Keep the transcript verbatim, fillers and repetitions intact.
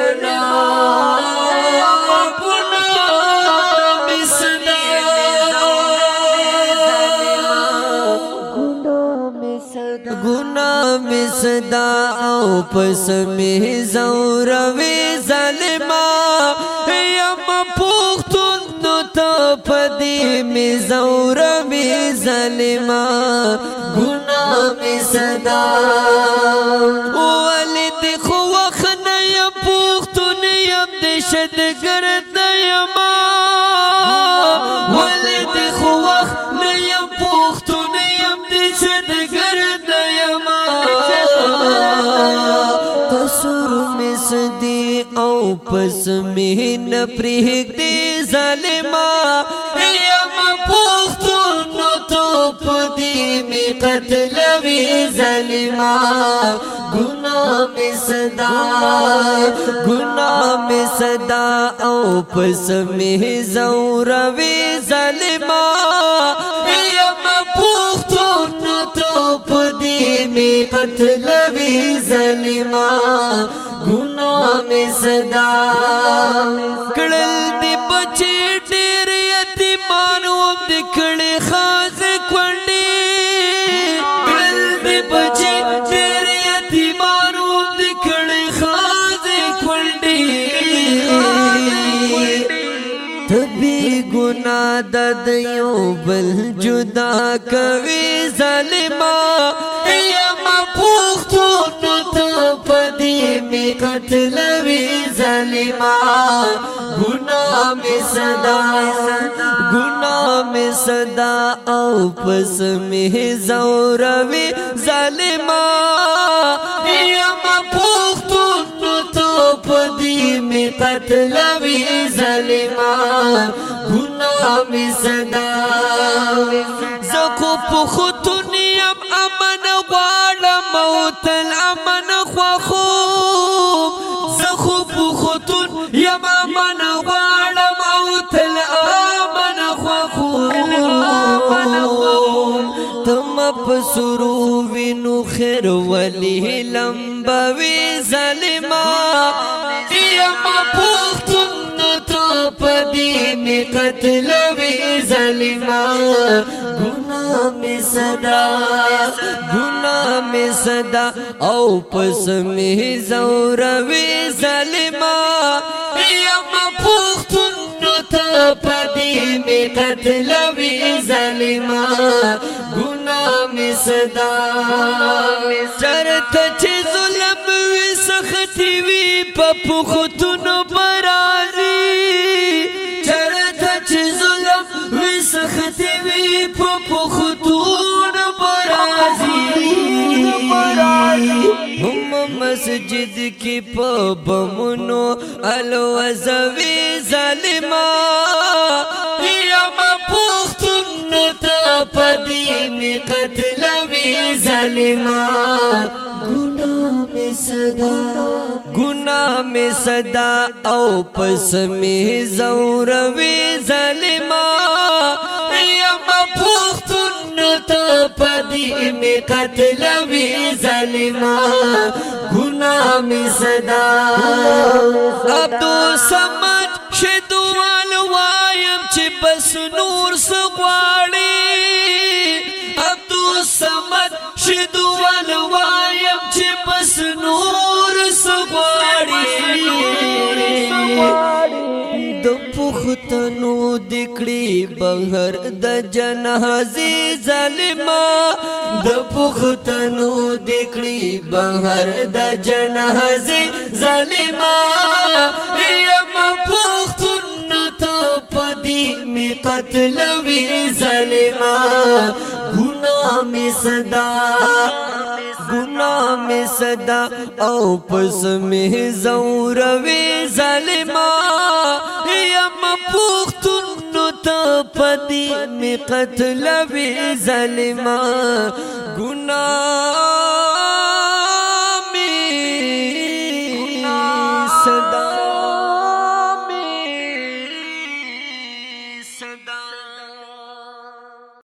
گناہ میں صدا او پس میں زوروی ظالما یم پختون نو تا پدی میں زوروی ظالما گناہ میں صدا والد خوخن یم پختون یم دشد گرد یما والد خوخن یم پختون یم دشد گرد قصور میں صدی او پس میں نپریک دی ظالما یم پختون تو پدی میں قتلوی ظالما گناہ میں صدا گناہ میں صدا او پس میں زوروی ظالما یم پختون تو پدی میں قتلوی ظالما گناہ میں صدا کڑل دی بچی ڈیر یتیمانو دی کڑی خاص کونڈی کڑل دی بچی ڈیر یتیمانو دی کڑی خاص کونڈی تبی گناہ ددیوں بل جدا کوي ظالما یم پختون تو پدی میں قتلوی ظالما گناہ میں صدا گناہ میں صدا او پس میں زوروی ظالما یم پختون تو پدی میں قتلوی ظالما گناہ میں صدا زکو پختون یم امن غواړم موت الامن خواخوب زخو پختون یم امن غواړم موت الامن خواخوب تم پسرو وینو خیر ولی لمبوی ظالما یم پختون تو پدی میں قتلوی ظالما گناہ میں صدا گناہ میں صدا او پس میں زوروی ظالما یم پختون تو پدی میں قتلوی ظالما گناہ میں صدا چرت چی ظلم وی سختی وی پا پختون برازی چرت چی ظلم وی سختی وی پا پختون برازی ہم مسجد کی پا بمنو الوزوی ظالما یم پختون تا پدی میں قتلوی ظالما گناہ میں صدا گناہ میں صدا او پس میں زوروی ظالما یم پختون تو پدی میں قتلوی ظالما گناہ میں صدا عبدو سمد شدوال وایم چی بس نور سغواڑی عبدو سمد شدوال وایم چی بس نور سغواڑی د پختنو دکڑی بغیر د جنازی ظالما د پختنو دکڑی بغیر د جنازی ظالما یم پختون تو پدی میں قتلوی ظالما گناہ میں صدا گناہ میں صدا او پس میں زوروی ظالما یم پختون تو پدی میں قتلوی ظالما گناہ